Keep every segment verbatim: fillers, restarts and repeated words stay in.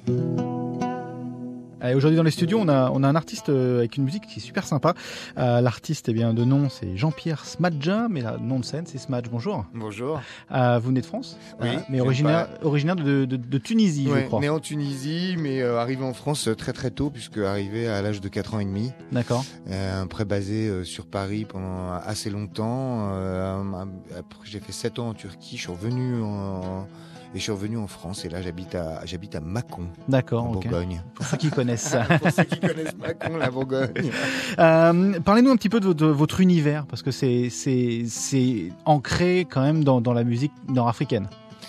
Et aujourd'hui dans les studios, on a, on a un artiste avec une musique qui est super sympa. Euh, l'artiste, eh bien, de nom, c'est Jean-Pierre Smadja, mais le nom de scène, c'est Smadj. Bonjour. Bonjour. Euh, vous venez de France ? Oui. Euh, mais originaire, originaire de, de, de Tunisie, ouais, je crois. Né en Tunisie, mais euh, arrivé en France très très tôt, puisque arrivé à l'âge de quatre ans et demi. D'accord. Euh, après basé euh, sur Paris pendant assez longtemps. Euh, après, j'ai fait sept ans en Turquie. Je suis revenu en... Et je suis revenu en France et là j'habite à j'habite à Mâcon. D'accord, en ok. Bourgogne. Pour ceux qui connaissent ça. Pour ceux qui connaissent Mâcon, la Bourgogne. Euh, parlez-nous un petit peu de votre, de votre univers parce que c'est c'est c'est ancré quand même dans dans la musique nord-africaine.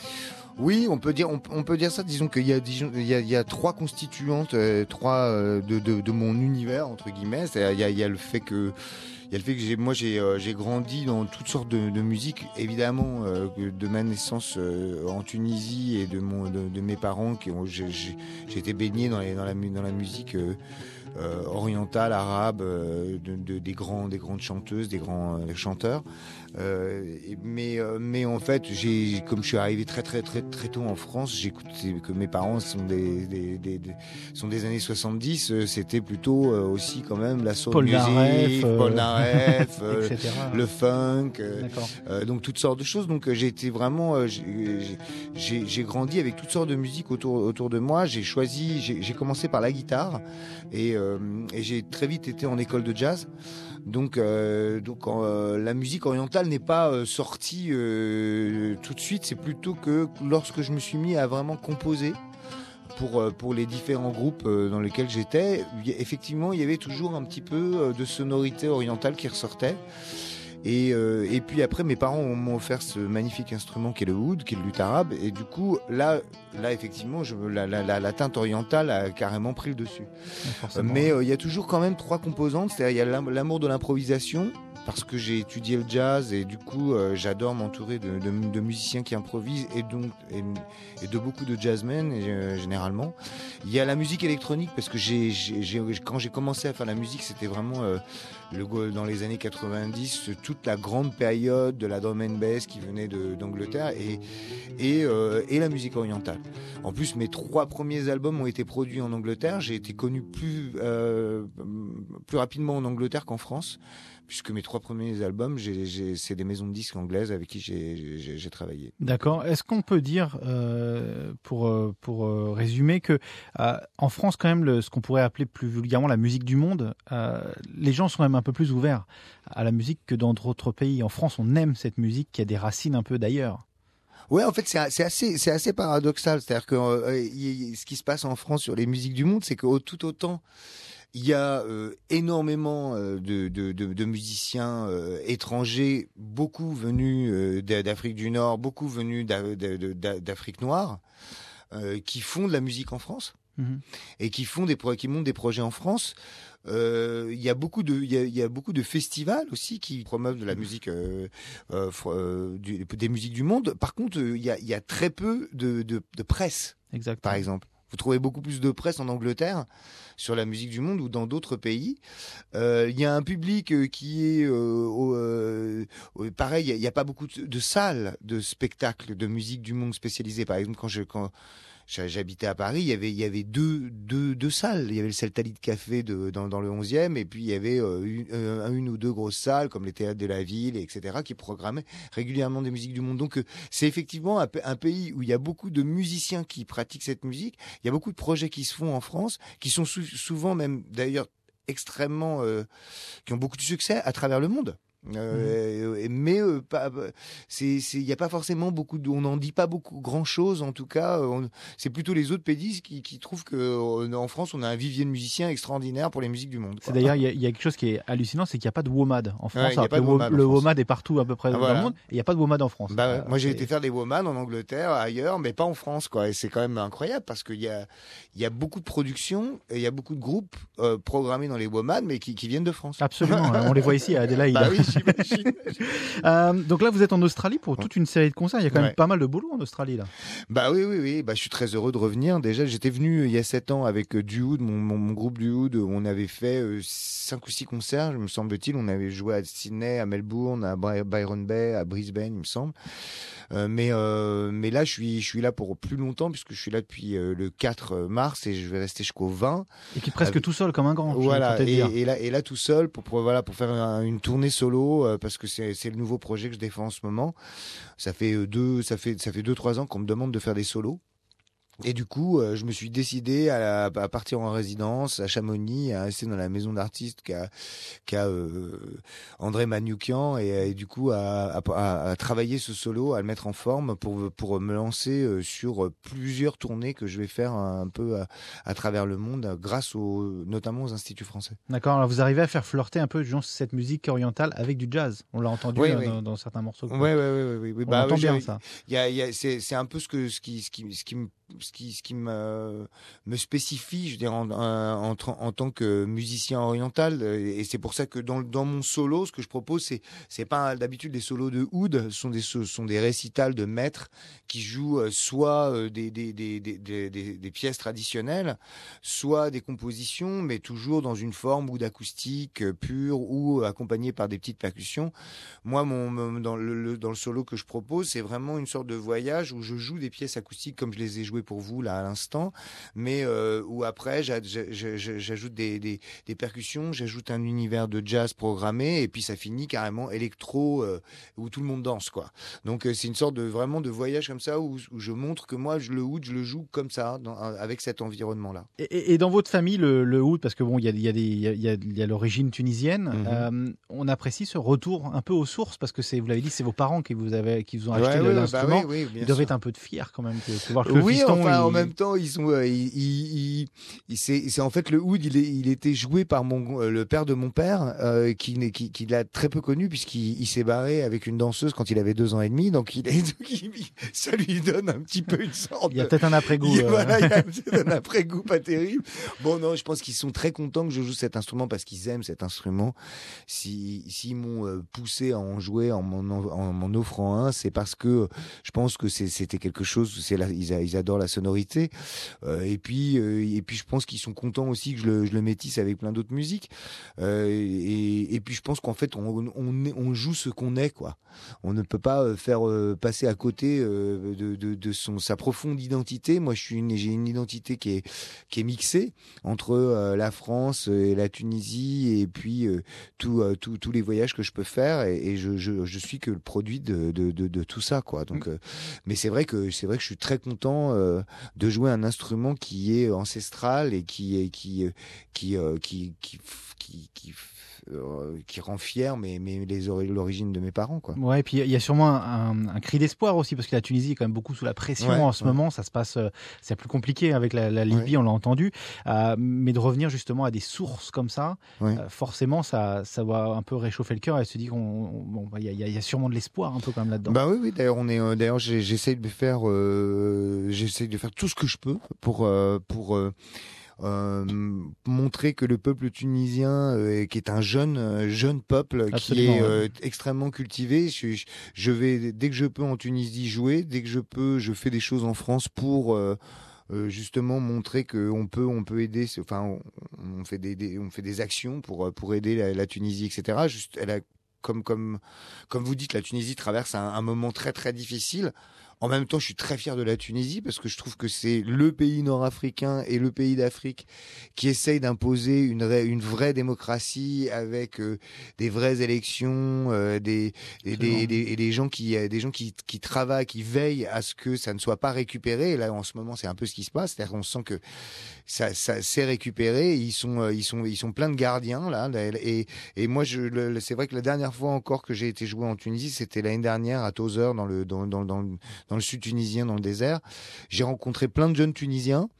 Oui, on peut dire, on, on peut dire ça. Disons qu'il y a, disons, il y a, il y a trois constituantes, euh, trois euh, de, de, de mon univers entre guillemets. C'est-à-dire, il y a, il y a le fait que Il y a le fait que j'ai, moi j'ai, euh, j'ai grandi dans toutes sortes de, de musique, évidemment euh, de ma naissance euh, en Tunisie et de mon, de, de mes parents qui ont, j'ai, j'ai, j'ai été baigné dans, les, dans la, dans la musique euh, euh, orientale, arabe, euh, de, de, des grands, des grandes chanteuses, des grands euh, chanteurs. Euh, mais, euh, mais en fait, j'ai, comme je suis arrivé très très très très tôt en France, j'écoutais que mes parents sont des, des, des, des sont des années soixante-dix. Euh, c'était plutôt euh, aussi quand même la soul Paul music, Naref, euh... Paul Naref, euh, et cetera. Le funk, euh, euh, donc toutes sortes de choses. Donc euh, j'ai été vraiment, euh, j'ai, j'ai, j'ai grandi avec toutes sortes de musique autour autour de moi. J'ai choisi, j'ai, j'ai commencé par la guitare et, euh, et j'ai très vite été en école de jazz. Donc, euh, donc euh, la musique orientale n'est pas euh, sortie euh, tout de suite. C'est plutôt que lorsque je me suis mis à vraiment composer pour euh, pour les différents groupes euh, dans lesquels j'étais, effectivement, il y avait toujours un petit peu euh, de sonorité orientale qui ressortait. Et, euh, et puis après, mes parents m'ont offert ce magnifique instrument qui est le oud, qui est le luth arabe. Et du coup, là, là effectivement, je, la, la, la, la teinte orientale a carrément pris le dessus. Ouais, Mais il euh, y a toujours quand même trois composantes. C'est-à-dire, il y a l'amour de l'improvisation, parce que j'ai étudié le jazz et du coup, euh, j'adore m'entourer de, de, de musiciens qui improvisent et donc et, et de beaucoup de jazzmen euh, généralement. Il y a la musique électronique parce que j'ai, j'ai, j'ai quand j'ai commencé à faire la musique, c'était vraiment euh, le, dans les années quatre-vingt-dix, toute la grande période de la drum and bass qui venait de, d'Angleterre et et, euh, et la musique orientale. En plus, mes trois premiers albums ont été produits en Angleterre. J'ai été connu plus euh, plus rapidement en Angleterre qu'en France, puisque mes trois premiers albums, j'ai, j'ai, c'est des maisons de disques anglaises avec qui j'ai, j'ai, j'ai travaillé. D'accord. Est-ce qu'on peut dire, euh, pour pour euh, résumer, que euh, en France, quand même, le, ce qu'on pourrait appeler plus vulgairement la musique du monde, euh, les gens sont quand même un peu plus ouverts à la musique que dans d'autres pays. En France, on aime cette musique qui a des racines un peu d'ailleurs. Ouais, en fait, c'est, c'est assez, c'est assez paradoxal. C'est-à-dire que euh, y, ce qui se passe en France sur les musiques du monde, c'est que tout autant il y a euh, énormément euh, de, de, de, de musiciens euh, étrangers, beaucoup venus euh, d'Afrique du Nord, beaucoup venus d'a, de, de, d'Afrique noire, euh, qui font de la musique en France mmh. et qui font des qui montent des projets en France. Euh, il y a beaucoup de, il y a, il y a beaucoup de festivals aussi qui promeuvent de la musique, euh, euh, du, des musiques du monde. Par contre, il y a, il y a très peu de, de, de presse, Exactement. Par exemple. Vous trouvez beaucoup plus de presse en Angleterre sur la musique du monde ou dans d'autres pays. Euh, il y a un public qui est euh, euh, pareil. Il n'y a, a pas beaucoup de, de salles de spectacles de musique du monde spécialisées. Par exemple, quand je quand j'habitais à Paris, il y avait il y avait deux deux deux salles. Il y avait le Celtalit Café de dans dans le onzième et puis il y avait euh, une, euh, une ou deux grosses salles comme les théâtres de la ville, et cetera qui programmaient régulièrement des musiques du monde. Donc euh, c'est effectivement un, un pays où il y a beaucoup de musiciens qui pratiquent cette musique. Il y a beaucoup de projets qui se font en France, qui sont sou- souvent même d'ailleurs extrêmement, euh, qui ont beaucoup de succès à travers le monde. Euh, mmh. Mais euh, pas, c'est, c'est, il n'y a pas forcément beaucoup, de, on n'en dit pas beaucoup, grand chose en tout cas. On, c'est plutôt les autres pays qui, qui trouvent que euh, en France on a un vivier de musiciens extraordinaire pour les musiques du monde. Quoi. C'est d'ailleurs il y, y a quelque chose qui est hallucinant, c'est qu'il n'y a pas de WOMAD en France. Ouais, le WOMAD, le WOMAD est partout à peu près ah, dans voilà. le monde, et il n'y a pas de WOMAD en France. Bah, euh, moi j'ai c'est... été faire des WOMAD en Angleterre, ailleurs, mais pas en France, quoi. Et c'est quand même incroyable parce qu'il y a, il y a beaucoup de productions, et il y a beaucoup de groupes euh, programmés dans les WOMAD, mais qui, qui viennent de France. Absolument, on les voit ici à Adélaïde. Bah oui. j'imagine. Euh, donc là, vous êtes en Australie pour toute une série de concerts. Il y a quand même Ouais. pas mal de boulot en Australie là. Bah oui, oui, oui. Bah, je suis très heureux de revenir. Déjà, j'étais venu euh, il y a sept ans avec euh, du Oud, mon, mon, mon groupe du Oud. On avait fait euh, cinq ou six concerts, me semble-t-il. On avait joué à Sydney, à Melbourne, à By- Byron Bay, à Brisbane, il me semble. Euh, mais euh, mais là, je suis je suis là pour plus longtemps puisque je suis là depuis euh, le quatre mars et je vais rester jusqu'au vingt. Et puis presque Avec- tout seul comme un grand. j'ai Voilà, tenté de et, dire. et là et là tout seul pour, pour voilà pour faire un- une tournée solo euh, parce que c'est c'est le nouveau projet que je défends en ce moment. Ça fait euh, deux ça fait ça fait deux trois ans qu'on me demande de faire des solos. Et du coup, euh, je me suis décidé à, à partir en résidence à Chamonix, à rester dans la maison d'artistes qu'a qu'a euh, André Manoukian et, et du coup à, à, à- à travailler ce solo, à le mettre en forme pour pour me lancer euh, sur plusieurs tournées que je vais faire un, peu à, à travers le monde euh, grâce aux notamment aux instituts français. D'accord. Alors vous arrivez à faire flirter un peu genre, cette musique orientale avec du jazz. On l'a entendu Oui, euh, oui. Dans, dans certains morceaux. quoi. Ouais, ouais, ouais, ouais, ouais, ouais. On Bah, entend ouais, bien j'ai- ça. Il y a, il y a, c'est, c'est un peu ce que, ce qui, ce qui, ce qui me, ce qui, ce qui me, me spécifie, je veux dire, en, en, en, tra- en tant que musicien oriental. euh, Et c'est pour ça que dans, dans mon solo, ce que je propose, c'est, c'est pas d'habitude des solos de oud, ce sont des, ce sont des récitals de maîtres qui jouent euh, soit euh, des, des, des, des, des, des, des pièces traditionnelles, soit des compositions, mais toujours dans une forme ou d'acoustique euh, pure ou accompagnée par des petites percussions. Moi, mon, mon- dans, le, le- dans le solo que je propose, c'est vraiment une sorte de voyage où je joue des pièces acoustiques comme je les ai jouées pour vous là à l'instant, mais euh, où après j'a- j'a- j'a- j'ajoute des, des, des percussions, j'ajoute un univers de jazz programmé et puis ça finit carrément électro euh, où tout le monde danse quoi. Donc euh, c'est une sorte de vraiment de voyage comme ça où, où je montre que moi je le oud, je le joue comme ça dans, avec cet environnement là. Et, et- et dans votre famille, le, le oud, parce que bon, il y a, il y a des, il y a, il y a- il y a l'origine tunisienne. Mhm. euh, on apprécie ce retour un peu aux sources parce que c'est, vous l'avez dit, c'est vos parents qui vous avaient, qui vous ont acheté Ouais, le- ouais, ouais, bah l'instrument. oui, oui, bien Ils doivent sûr. être un peu de fiers quand même de, de voir que le Oui, fiston. enfin, il- en même temps, ils sont, euh, ils, ils, ils- ils- c'est, c'est en fait le oud, il, est, il était joué par mon, euh, le père de mon père, euh, qui, n'est- qui, qui l'a très peu connu puisqu'il il s'est barré avec une danseuse quand il avait deux ans et demi, donc il est, donc il- ça lui donne un petit peu une sorte. Il y a de- peut-être un après-goût. Il- euh. voilà, il y a peut-être un après-goût pas terrible. Bon, non, je pense qu'ils sont très contents que je joue cet instrument parce qu'ils aiment cet instrument. Si, s'ils m'ont euh, poussé à en jouer en m'en, en, en m'en offrant un, c'est parce que je pense que c'est, c'était quelque chose, c'est la, ils, a- ils adorent la sonorité. Euh, et puis, euh, et puis je pense qu'ils sont contents aussi que je le, je le métisse avec plein d'autres musiques. Euh, et, et puis je pense qu'en fait, on, on, est- on joue ce qu'on est, quoi. On ne peut pas euh, faire euh, passer à côté euh, de, de, de son, sa profonde identité. Moi, je suis une, j'ai une identité qui est, qui est mixée entre euh, la France et la Tunisie et puis euh, tout, euh, tout- tous les voyages que je peux faire et, et je, je, je suis que le produit de, de, de, de tout ça, quoi. Donc, euh, mais c'est vrai que c'est vrai que je suis très content euh, de jouer un instrument qui est ancestral et qui est qui euh, qui euh, qui qui qui, qui, euh, qui rend fier mais mais les ori- l'origine de mes parents, quoi. Ouais, et puis il y a sûrement un, un- un cri d'espoir aussi, parce que la Tunisie est quand même beaucoup sous la pression Ouais, en ce ouais. moment. Ça se passe, euh, c'est plus compliqué avec la, la Libye, on l'a entendu. Euh, mais de revenir justement à des sources comme ça, Ouais. euh, forcément, ça, ça va un peu réchauffer le cœur et se dire qu'on, on- bon, bah, il y, a- il y a- il y a sûrement de l'espoir un peu quand même là-dedans. Bah oui, oui. D'ailleurs, on est. euh, d'ailleurs, j'ai- j'essaye de faire. Euh, j'essaye de faire tout ce que je peux pour euh, pour euh, euh, montrer que le peuple tunisien, euh, qui est un jeune euh, jeune peuple, Absolument, qui est ouais. euh, extrêmement cultivé. Je, je- je vais dès que je peux en Tunisie jouer, dès que je peux, je fais des choses en France pour. Euh, euh, justement montrer qu'on peut on peut aider, enfin on, on fait des, des on fait des actions pour euh, pour aider la, la Tunisie, etc. Juste elle a comme comme comme vous dites, la Tunisie traverse un, un moment très très difficile. En même temps, je suis très fier de la Tunisie parce que je trouve que c'est le pays nord-africain et le pays d'Afrique qui essaye d'imposer une, ré- une vraie démocratie avec euh, des vraies élections, euh, des, des, des, des- et des gens qui, euh, des gens qui, qui travaillent, qui veillent à ce que ça ne soit pas récupéré. Et là, en ce moment, c'est un peu ce qui se passe. C'est-à-dire qu'on sent que ça, ça s'est récupéré. Ils sont, euh, ils sont, ils sont plein de gardiens là. Et, et moi, je, le- c'est vrai que la dernière fois encore que j'ai été joué en Tunisie, c'était l'année dernière à Tozeur dans le, dans, dans, dans, dans le sud tunisien, dans le désert. J'ai rencontré plein de jeunes Tunisiens.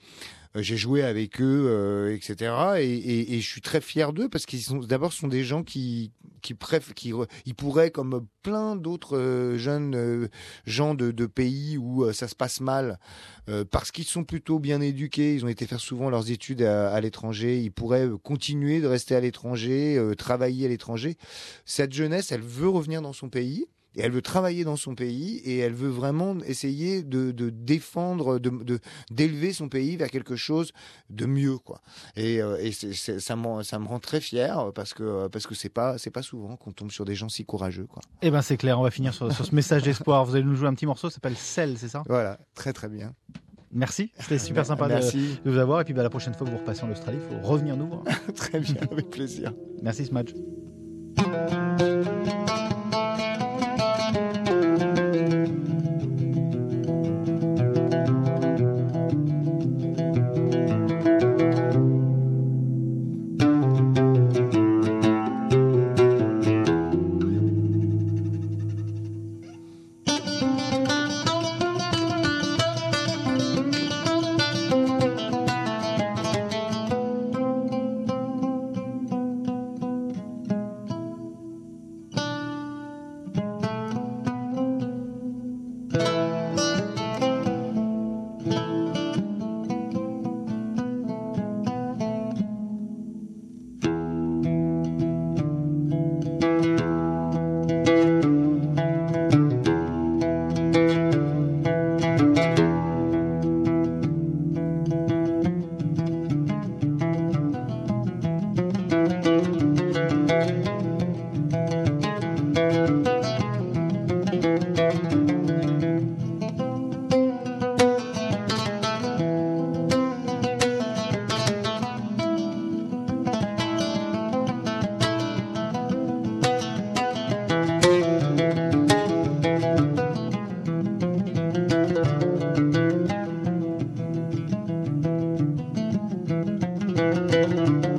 Euh, j'ai joué avec eux, euh, et cetera. Et, et, et je suis très fier d'eux parce qu'ils sont d'abord ce sont des gens qui qui préf, qui ils pourraient comme plein d'autres euh, jeunes euh, gens de, de pays où euh, ça se passe mal euh, parce qu'ils sont plutôt bien éduqués, ils ont été faire souvent leurs études à, à l'étranger, ils pourraient euh, continuer de rester à l'étranger, euh, travailler à l'étranger. Cette jeunesse, elle veut revenir dans son pays. Et elle veut travailler dans son pays et elle veut vraiment essayer de, de défendre, de, de d'élever son pays vers quelque chose de mieux, quoi. Et, euh, et c'est, c'est, ça, me, ça me rend très fier parce que parce que c'est pas c'est pas souvent qu'on tombe sur des gens si courageux, quoi. Eh ben c'est clair, on va finir sur, sur ce message d'espoir. Vous allez nous jouer un petit morceau, ça s'appelle Cell, c'est ça? Voilà, très très bien. Merci, c'était super sympa de, de vous avoir. Et puis bah, la prochaine fois que vous repassez en Australie, il faut revenir nous voir. Très bien, avec plaisir. Merci Smadge. Thank you.